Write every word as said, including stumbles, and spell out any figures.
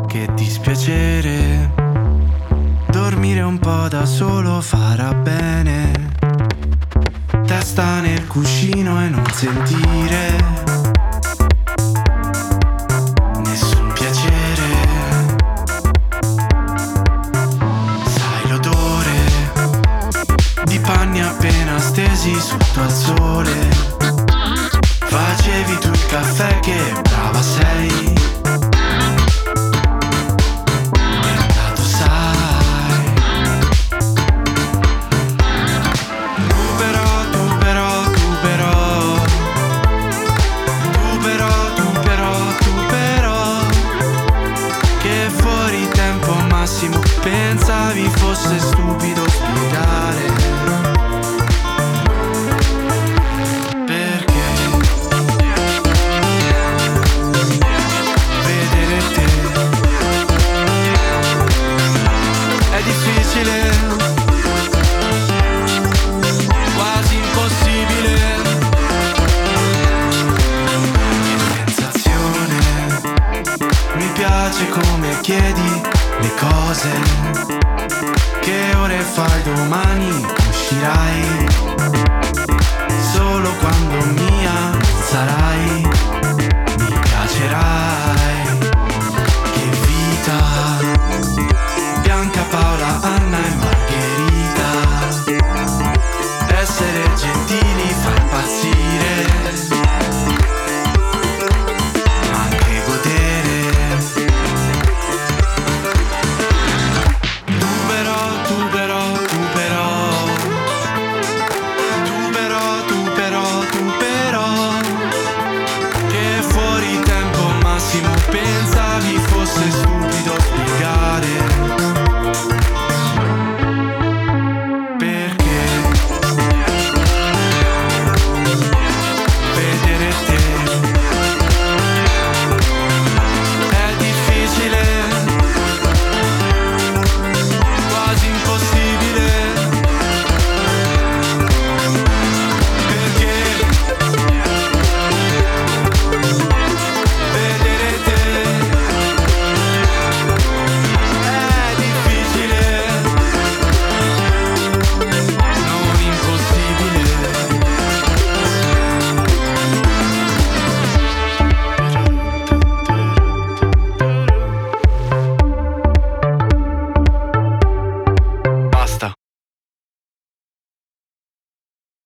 che dispiacere. Dormire un po' da solo farà bene. Testa nel cuscino e non sentire nessun piacere. Sai l'odore di panni appena stesi sotto al sole. Facevi tu il caffè, che brava sei. Pensavi fosse stupido spiegare perché vedere te è difficile, quasi impossibile. Che sensazione, mi piace come chiedi le cose. Che ore fai domani? Uscirai solo quando mia sarai.